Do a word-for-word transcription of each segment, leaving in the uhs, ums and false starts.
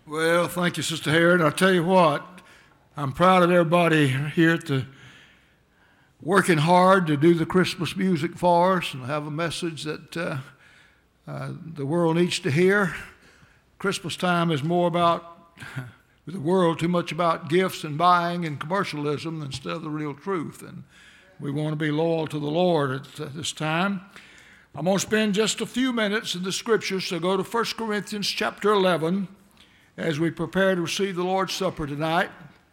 Well, thank you, Sister Harriet. I'll tell you what, I'm proud of everybody here at the working hard to do the Christmas music for us and have a message that uh, uh, the world needs to hear. Christmas time is more about, with the world, too much about gifts and buying and commercialism instead of the real truth. And we want to be loyal to the Lord at uh, this time. I'm going to spend just a few minutes in the Scriptures, so go to First Corinthians chapter eleven. As we prepare to receive the Lord's Supper tonight.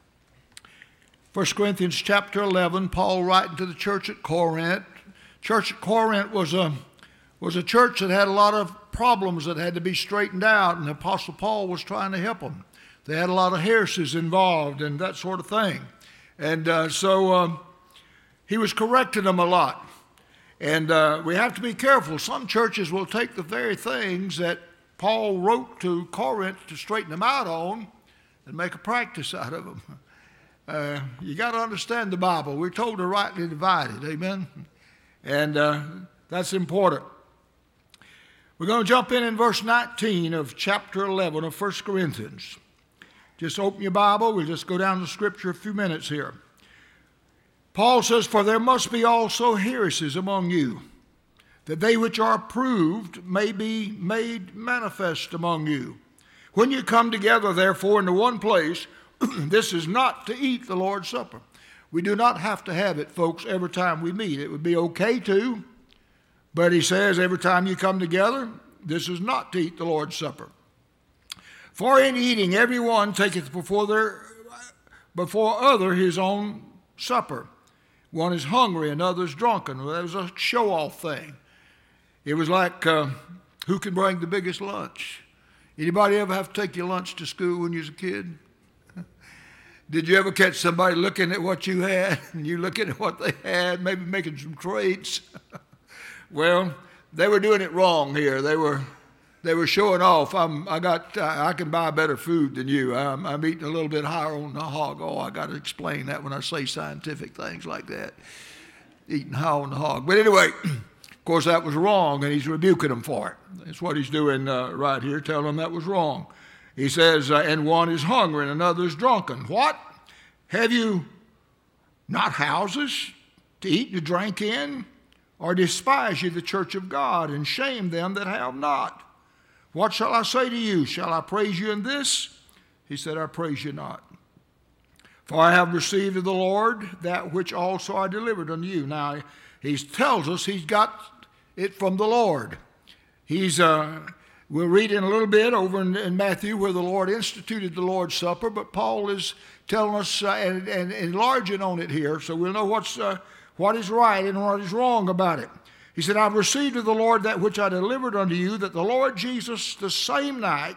First Corinthians chapter eleven, Paul writing to the church at Corinth. Church at Corinth was a, was a church that had a lot of problems that had to be straightened out, and the Apostle Paul was trying to help them. They had a lot of heresies involved and that sort of thing. And uh, so um, he was correcting them a lot. And uh, we have to be careful. Some churches will take the very things that Paul wrote to Corinth to straighten them out on and make a practice out of them. Uh, you got to understand the Bible. We're told to rightly divide it, amen? And uh, that's important. We're going to jump in in verse nineteen of chapter eleven of First Corinthians. Just open your Bible. We'll just go down to Scripture a few minutes here. Paul says, "For there must be also heresies among you, that they which are approved may be made manifest among you. When you come together, therefore, into one place, this is not to eat the Lord's Supper." We do not have to have it, folks, every time we meet. It would be okay to, but he says every time you come together, this is not to eat the Lord's Supper. "For in eating, every one taketh before, their, before other his own supper. One is hungry, and another is drunken." Well, that was a show-off thing. It was like, uh, who can bring the biggest lunch? Anybody ever have to take your lunch to school when you was a kid? Did you ever catch somebody looking at what you had and you looking at what they had, maybe making some trades? Well, they were doing it wrong here. They were they were showing off. I'm, I got I can buy better food than you. I'm, I'm eating a little bit higher on the hog. Oh, I got to explain that when I say scientific things like that. Eating high on the hog. But anyway. Of course, that was wrong, and he's rebuking them for it. That's what he's doing uh, right here, telling them that was wrong. He says, uh, "And one is hungry, and another is drunken." What? Have you not houses to eat and to drink in? Or despise ye the church of God, and shame them that have not? What shall I say to you? Shall I praise you in this? He said, "I praise you not. For I have received of the Lord that which also I delivered unto you." Now, he tells us he's got it from the Lord. He's, uh, we'll read in a little bit over in, in Matthew where the Lord instituted the Lord's Supper, but Paul is telling us uh, and, and enlarging on it here, so we'll know what's, uh, what is right and what is wrong about it. He said, "I've received of the Lord that which I delivered unto you, that the Lord Jesus, the same night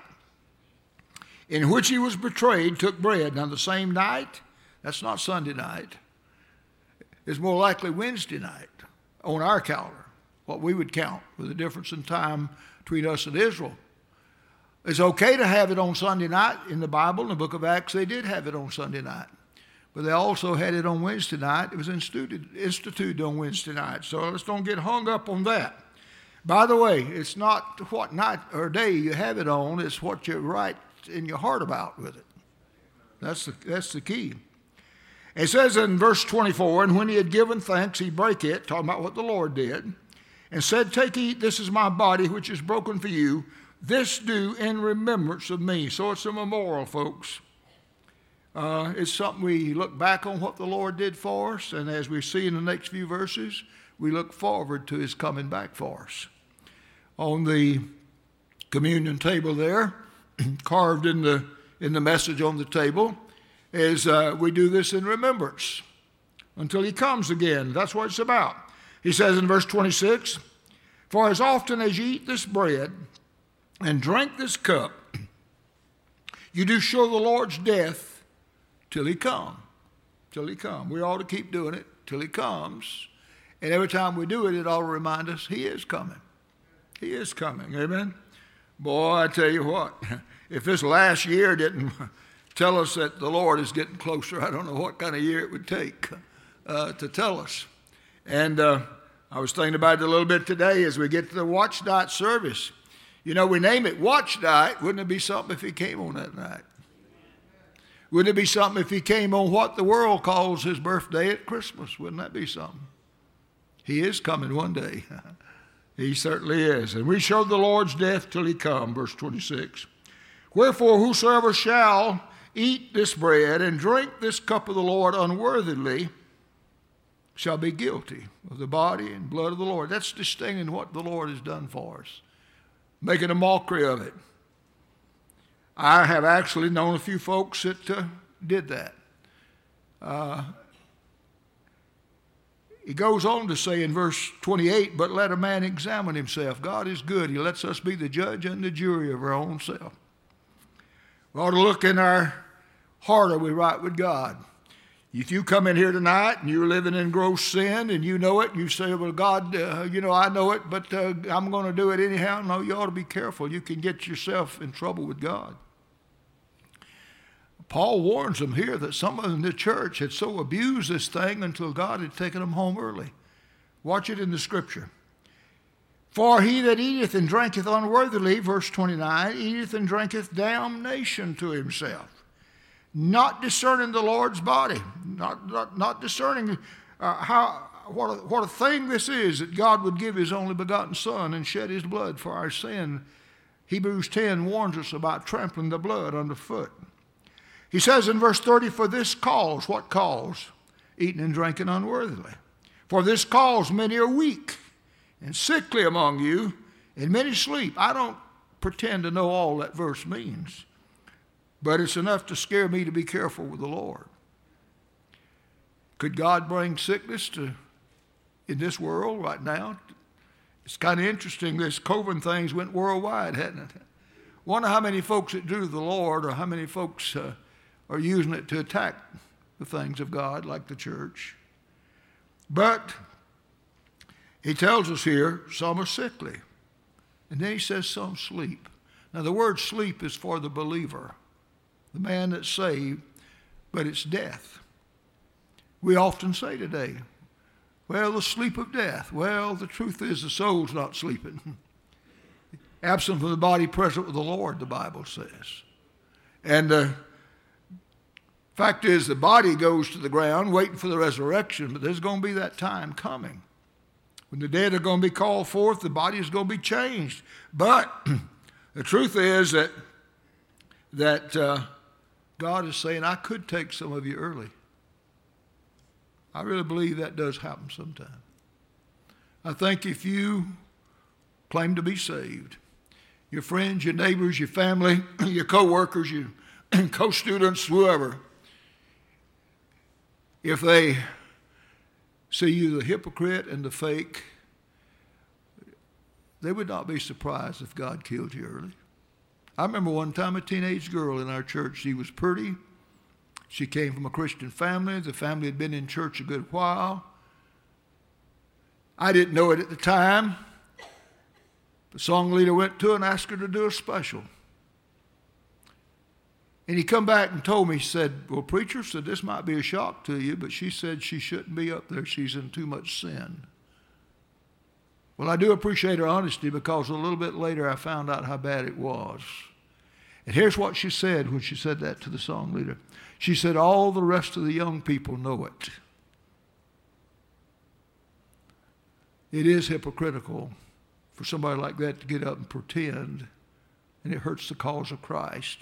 in which he was betrayed, took bread." Now, the same night, that's not Sunday night. It's more likely Wednesday night on our calendar, what we would count with the difference in time between us and Israel. It's okay to have it on Sunday night. In the Bible, in the book of Acts, they did have it on Sunday night. But they also had it on Wednesday night. It was instituted, instituted on Wednesday night. So let's don't get hung up on that. By the way, it's not what night or day you have it on. It's what you're right in your heart about with it. That's the, that's the key. It says in verse twenty-four, "And when he had given thanks, he brake it," talking about what the Lord did, "and said, Take, eat, this is my body, which is broken for you. This do in remembrance of me." So it's a memorial, folks. Uh, it's something we look back on what the Lord did for us, and as we see in the next few verses, we look forward to his coming back for us. On the communion table there, carved in the, in the message on the table, is uh, we do this in remembrance until he comes again. That's what it's about. He says in verse twenty-six, "For as often as you eat this bread and drink this cup, you do show the Lord's death till he come." Till he come. We ought to keep doing it till he comes. And every time we do it, it ought to remind us he is coming. He is coming. Amen? Boy, I tell you what, if this last year didn't tell us that the Lord is getting closer, I don't know what kind of year it would take uh, to tell us. And uh, I was thinking about it a little bit today as we get to the watch night service. You know, we name it watch night. Wouldn't it be something if he came on that night? Wouldn't it be something if he came on what the world calls his birthday at Christmas? Wouldn't that be something? He is coming one day. He certainly is. And we show the Lord's death till he come, verse twenty-six. Wherefore whosoever shall eat this bread and drink this cup of the Lord unworthily shall be guilty of the body and blood of the Lord. That's disdaining what the Lord has done for us, making a mockery of it. I have actually known a few folks that uh, did that. Uh, he goes on to say in verse twenty-eight, but let a man examine himself. God is good. He lets us be the judge and the jury of our own self. We ought to look in our heart, are we right with God? If you come in here tonight and you're living in gross sin and you know it, and you say, well, God, uh, you know, I know it, but uh, I'm going to do it anyhow. No, you ought to be careful. You can get yourself in trouble with God. Paul warns them here that some of them in the church had so abused this thing until God had taken them home early. Watch it in the scripture. For he that eateth and drinketh unworthily, verse twenty-nine, eateth and drinketh damnation to himself, not discerning the Lord's body, not, not, not discerning uh, how what a, what a thing this is that God would give his only begotten Son and shed his blood for our sin. Hebrews ten warns us about trampling the blood underfoot. He says in verse thirty, for this cause, what cause? Eating and drinking unworthily. For this cause many are weak and sickly among you, and many sleep. I don't pretend to know all that verse means, but it's enough to scare me to be careful with the Lord. Could God bring sickness to in this world right now? It's kind of interesting. This COVID things went worldwide, hadn't it? Wonder how many folks that do the Lord, or how many folks uh, are using it to attack the things of God, like the church. But he tells us here, some are sickly. And then he says some sleep. Now the word sleep is for the believer, the man that's saved, but it's death. We often say today, well, the sleep of death. Well, the truth is the soul's not sleeping. Absent from the body, present with the Lord, the Bible says. And the uh, fact is, the body goes to the ground waiting for the resurrection, but there's going to be that time coming when the dead are going to be called forth, the body is going to be changed. But the truth is that, that uh, God is saying, I could take some of you early. I really believe that does happen sometime. I think if you claim to be saved, your friends, your neighbors, your family, your co-workers, your co-students, whoever, if they see you the hypocrite and the fake, they would not be surprised if God killed you early. I remember one time a teenage girl in our church. She was pretty. She came from a Christian family. The family had been in church a good while. I didn't know it at the time. The song leader went to her and asked her to do a special. And he come back and told me, he said, well, preacher said this might be a shock to you, but she said she shouldn't be up there. She's in too much sin. Well, I do appreciate her honesty, because a little bit later I found out how bad it was. And here's what she said when she said that to the song leader. She said, all the rest of the young people know it. It is hypocritical for somebody like that to get up and pretend, and it hurts the cause of Christ.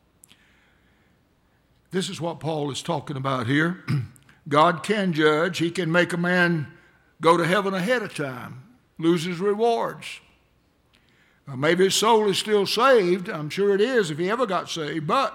This is what Paul is talking about here. God can judge. He can make a man go to heaven ahead of time, lose his rewards. Now, maybe his soul is still saved. I'm sure it is if he ever got saved. But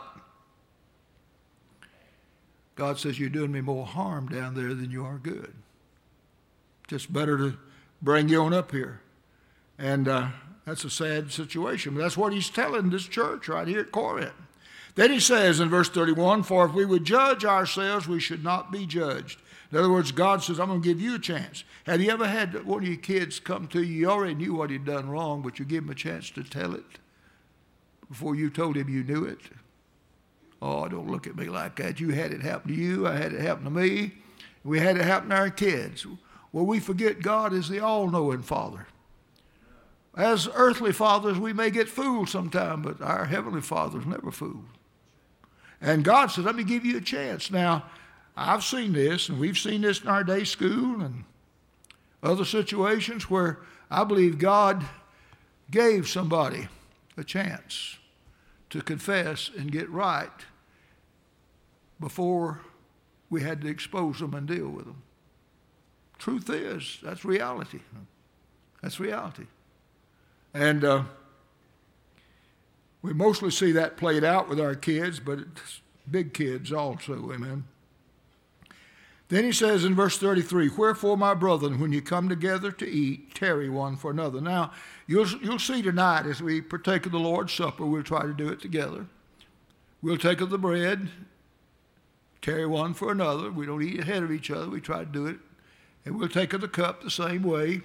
God says, you're doing me more harm down there than you are good. Just better to bring you on up here. And uh, that's a sad situation. But that's what he's telling this church right here at Corinth. Then he says in verse thirty-one, for if we would judge ourselves, we should not be judged. In other words, God says, I'm going to give you a chance. Have you ever had one of your kids come to you? You already knew what he'd done wrong, but you give him a chance to tell it before you told him you knew it? Oh, don't look at me like that. You had it happen to you. I had it happen to me. We had it happen to our kids. Well, we forget God is the all-knowing Father. As earthly fathers, we may get fooled sometime, but our heavenly Father's never fooled. And God said, let me give you a chance. Now, I've seen this, and we've seen this in our day school and other situations where I believe God gave somebody a chance to confess and get right before we had to expose them and deal with them. Truth is, that's reality. That's reality. And uh, we mostly see that played out with our kids, but it's big kids also, amen. Then he says in verse thirty-three, wherefore, my brethren, when you come together to eat, tarry one for another. Now, you'll, you'll see tonight as we partake of the Lord's Supper, we'll try to do it together. We'll take of the bread, tarry one for another. We don't eat ahead of each other. We try to do it. And we'll take of the cup the same way.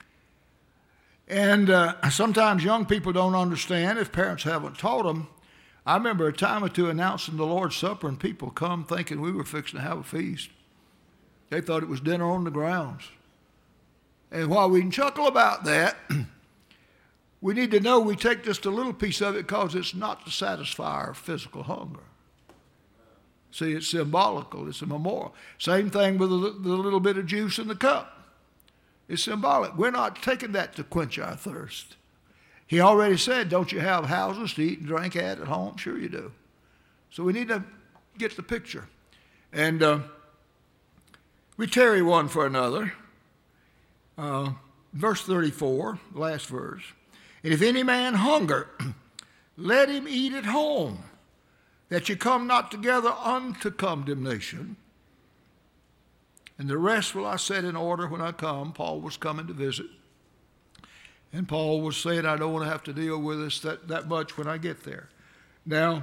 And uh, sometimes young people don't understand if parents haven't taught them. I remember a time or two announcing the Lord's Supper, and people come thinking we were fixing to have a feast. They thought it was dinner on the grounds. And while we can chuckle about that, we need to know we take just a little piece of it because it's not to satisfy our physical hunger. See, it's symbolical. It's a memorial. Same thing with the, the little bit of juice in the cup. It's symbolic. We're not taking that to quench our thirst. He already said, don't you have houses to eat and drink at at home? Sure you do. So we need to get the picture. And uh, we tarry one for another. Uh, verse thirty-four, last verse. And if any man hunger, let him eat at home, that you come not together unto condemnation. And the rest will I set in order when I come. Paul was coming to visit. And Paul was saying, I don't want to have to deal with this that, that much when I get there. Now,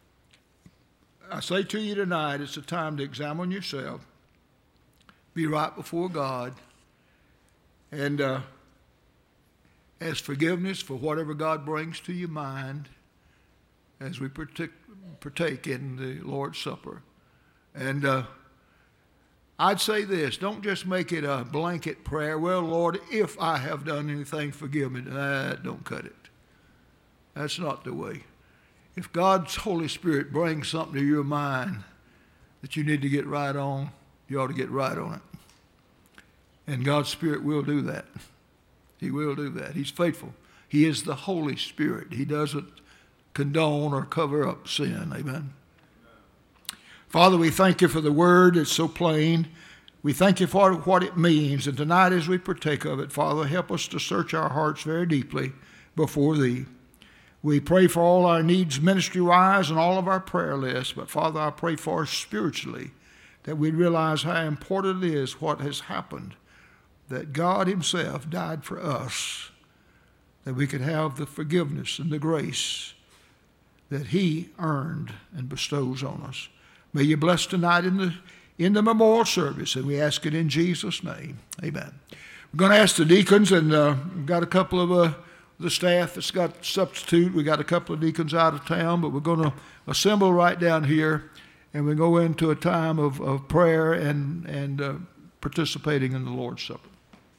I say to you tonight, it's a time to examine yourself, be right before God, and uh, ask forgiveness for whatever God brings to your mind as we partake, partake in the Lord's Supper. And uh, I'd say this, don't just make it a blanket prayer. Well, Lord, if I have done anything, forgive me. Nah, don't cut it. That's not the way. If God's Holy Spirit brings something to your mind that you need to get right on, you ought to get right on it. And God's Spirit will do that. He will do that. He's faithful. He is the Holy Spirit. He doesn't condone or cover up sin. Amen. Father, we thank you for the word. It's so plain. We thank you for what it means. And tonight as we partake of it, Father, help us to search our hearts very deeply before thee. We pray for all our needs ministry-wise and all of our prayer lists. But Father, I pray for us spiritually, that we realize how important it is what has happened, that God himself died for us, that we could have the forgiveness and the grace that he earned and bestows on us. May you bless tonight in the in the memorial service, and we ask it in Jesus' name. Amen. We're going to ask the deacons, and uh, we've got a couple of uh, the staff that's got substitute. We got a couple of deacons out of town, but we're going to assemble right down here, and we go into a time of, of prayer and, and uh, participating in the Lord's Supper.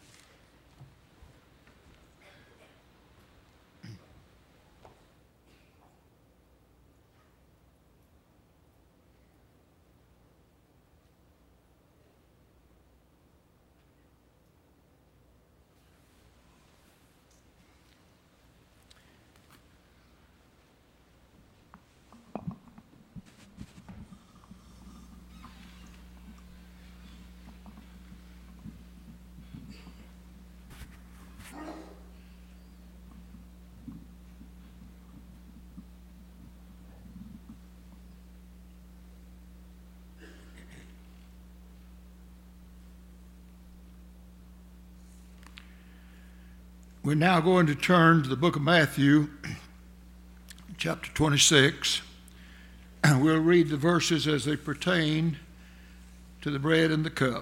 We're now going to turn to the book of Matthew, chapter twenty-six. We'll read the verses as they pertain to the bread and the cup.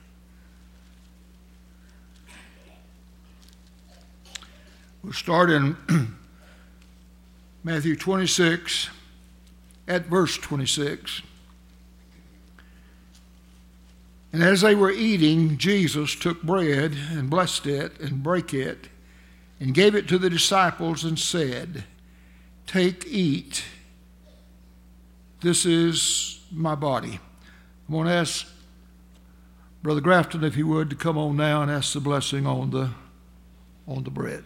We'll start in Matthew twenty-six, at verse twenty-six. And as they were eating, Jesus took bread and blessed it and brake it and gave it to the disciples and said, "Take, eat. This is my body." I'm going to ask Brother Grafton, if he would, to come on now and ask the blessing on the, on the bread.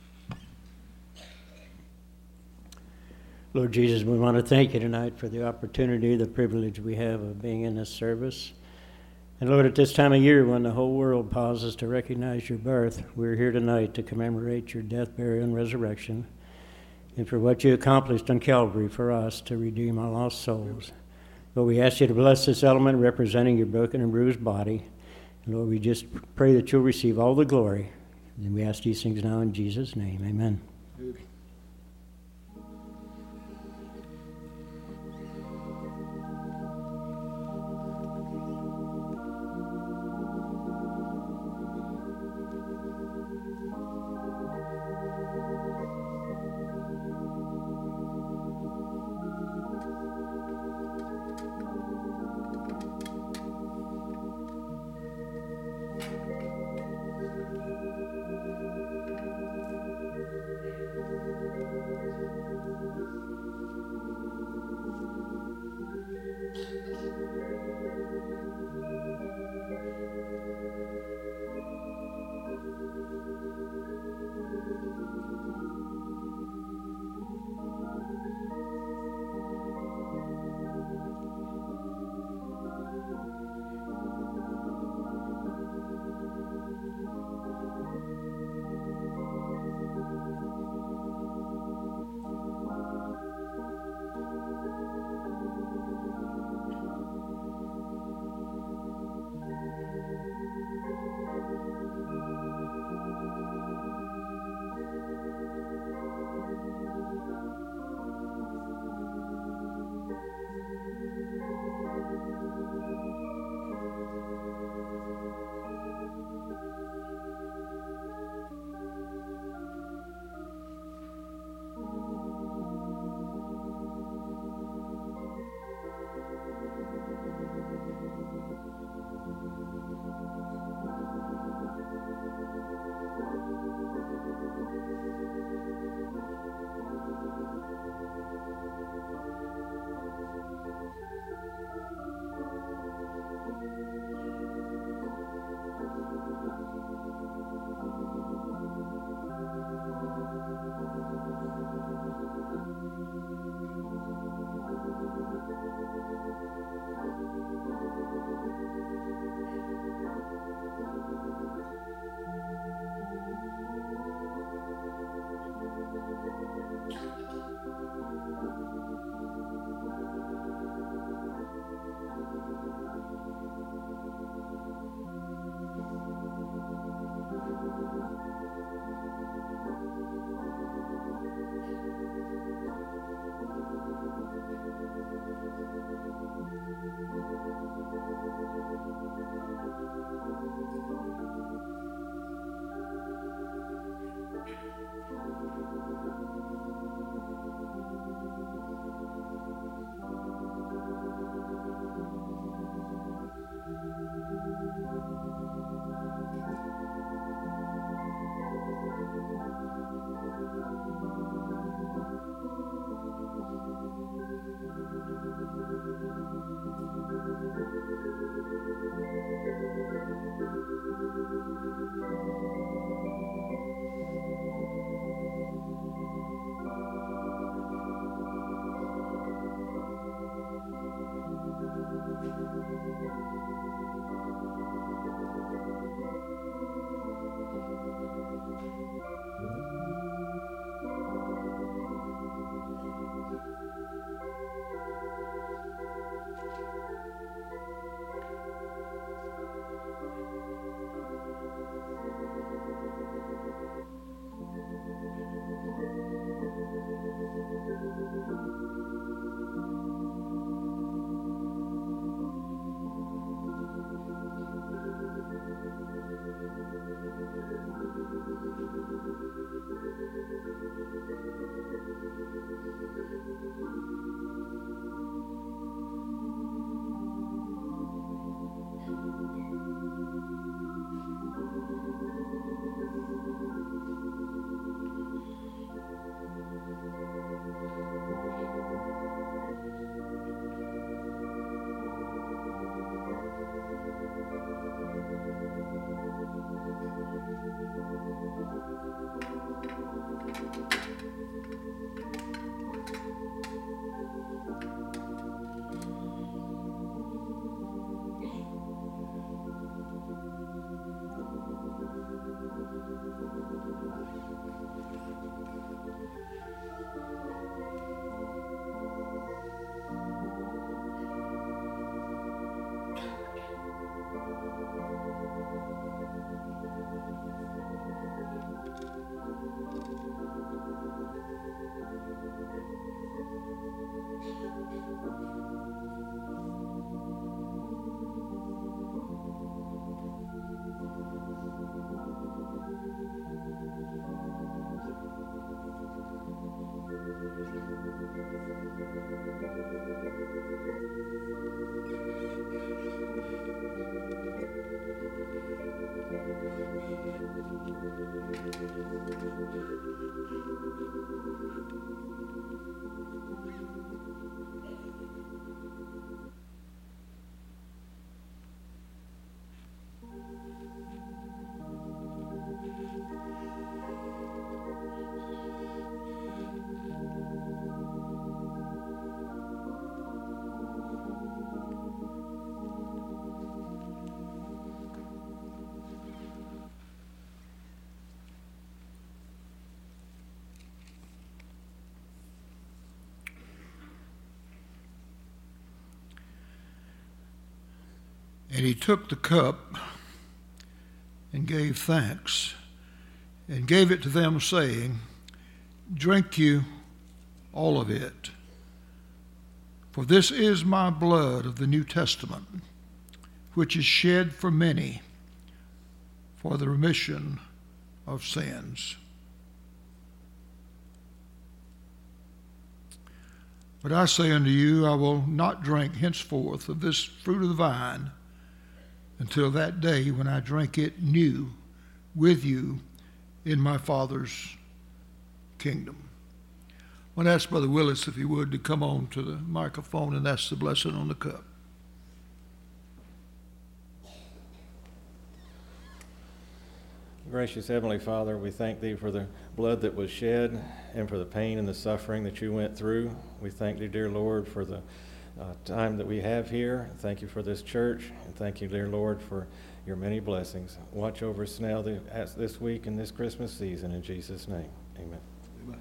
Lord Jesus, we want to thank you tonight for the opportunity, the privilege we have of being in this service. And Lord, at this time of year when the whole world pauses to recognize your birth, we're here tonight to commemorate your death, burial, and resurrection, and for what you accomplished on Calvary for us to redeem our lost souls. Lord, we ask you to bless this element representing your broken and bruised body. And Lord, we just pray that you'll receive all the glory. And we ask these things now in Jesus' name. Amen. And he took the cup and gave thanks and gave it to them, saying, "Drink you all of it, for this is my blood of the New Testament, which is shed for many for the remission of sins." But I say unto you, I will not drink henceforth of this fruit of the vine until that day when I drink it new with you in my Father's kingdom. I want to ask Brother Willis, if he would, to come on to the microphone, and that's the blessing on the cup. Gracious Heavenly Father, we thank Thee for the blood that was shed and for the pain and the suffering that You went through. We thank Thee, dear Lord, for the uh, time that we have here. Thank You for this church, and thank You, dear Lord, for Your many blessings. Watch over us now this week and this Christmas season. In Jesus' name, amen. Amen.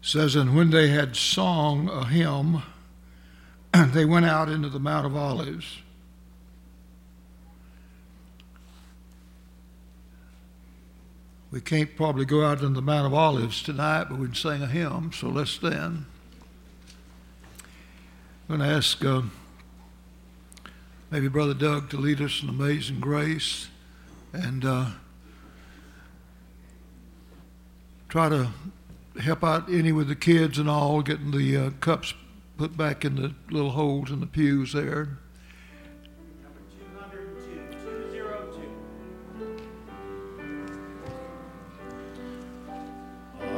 says, and when they had sung a hymn, they went out into the Mount of Olives. We can't probably go out into the Mount of Olives tonight, but we can sing a hymn, so let's stand. I'm going to ask uh, maybe Brother Doug to lead us in Amazing Grace, and uh, try to help out any with the kids and all, getting the uh, cups put back in the little holes in the pews there. Number two hundred two, two hundred two.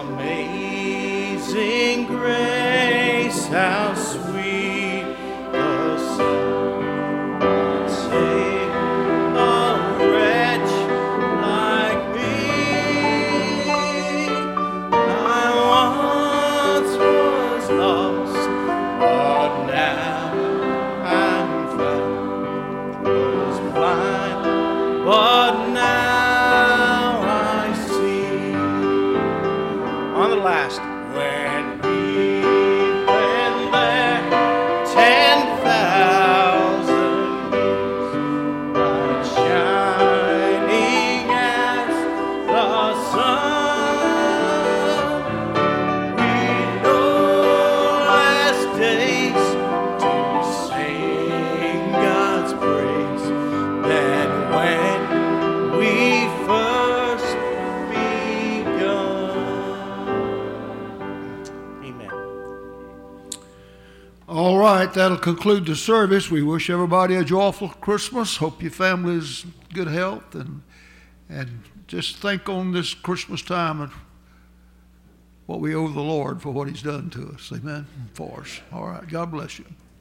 Amazing grace, how sweet the sound that saved a wretch like me. I once was lost, but now I'm found. Was blind, but now I see. On the last. When we've been there ten thousand years, bright shining as the sun, we know less days to sing God's praise than when we first begun. Amen. All right, that'll conclude the service. We wish everybody a joyful Christmas. Hope your family's good health, and and just think on this Christmas time of what we owe the Lord for what He's done to us. Amen. For us. All right. God bless you.